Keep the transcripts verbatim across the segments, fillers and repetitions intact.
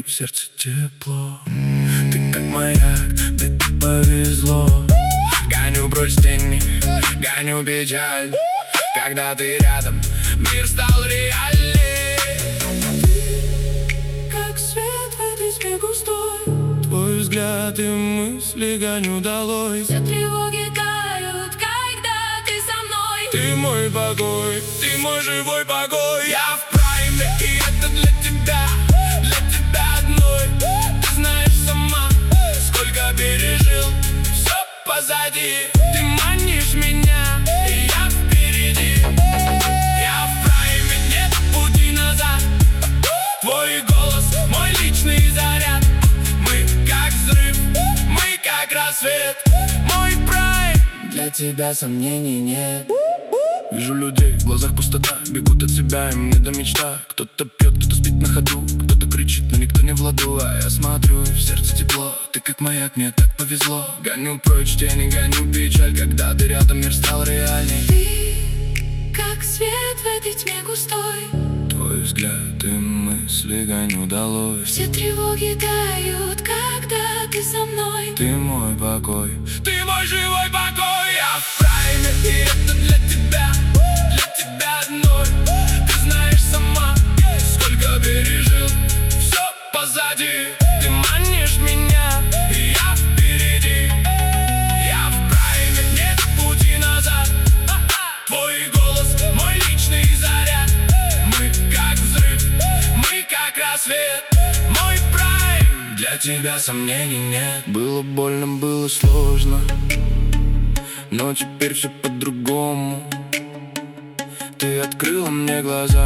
в сердце тепло. Ты как маяк, да тебе повезло. Гоню прочь тени, гоню печаль. Когда ты рядом, мир стал реальней. Как свет в этой тьме густой, Твой взгляд и мысли гоню долой. все тревоги тают, когда ты со мной. Ты мой покой, ты мой живой покой. Я в прайме, и это для тебя, для тебя одной. Ты знаешь сама, сколько пережил, все позади. Ты манишь меня, и я впереди. Я в прайме, нет пути назад. Твой голос, мой личный заряд. Мы как взрыв, мы как рассвет. Мой прайм, для тебя сомнений нет. Вижу людей, в глазах пустота, бегут от себя, им не до мечта. Кто-то пьет, кто-то спит на ходу, кто-то кричит, но никто не в ладу. А я смотрю, и в сердце тепло. Ты как маяк, мне так повезло. Гоню прочь тени, гоню печаль. Когда ты рядом, мир стал реальней. Ты как свет в этой тьме густой, Твой взгляд и мысли гоню долой. все тревоги тают, когда ты со мной. Ты мой покой, ты мой живой покой. Я в прайме, и это для тебя, для тебя одной. Ты знаешь сама, сколько пережил, все позади. Ты манишь меня, и я впереди. Я в прайме, нет пути назад. Твой голос, мой личный заряд. Мы как взрыв, мы как рассвет. Мой прайм, для тебя сомнений нет. Было больно, было сложно, но теперь все по-другому. Ты открыла мне глаза.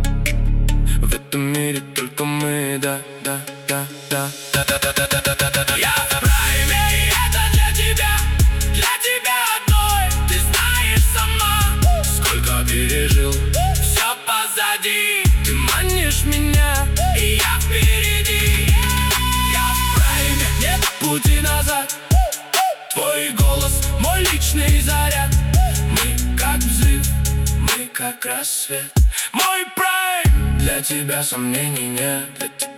В этом мире только мы, да, да, да, да, да, да, да, да, да, да, да, да. Я в прайме, и это для тебя, для тебя одной. Ты знаешь сама, сколько пережил, все позади. Ты манишь меня, и я впереди. Я в прайме, нет пути назад. Твой голос, мой личный заряд. Мы как взрыв, мы как рассвет. Мой прайм, для тебя сомнений нет. Для тебя